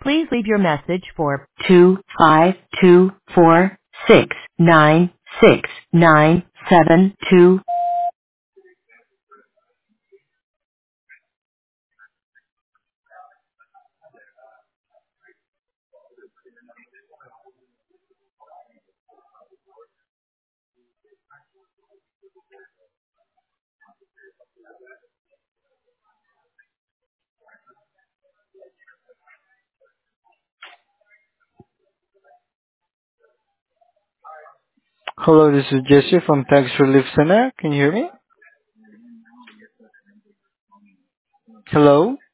Please leave your message for 252469697. Hello, this is Jesse from Tax Relief Center. Can you hear me? Hello?